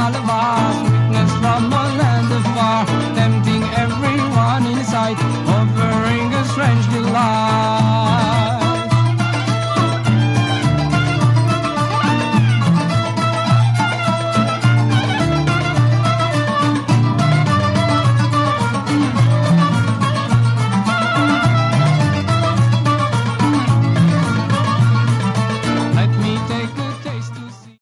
Malabar, sweetness from a land afar, tempting everyone in sight, offering a strange delight.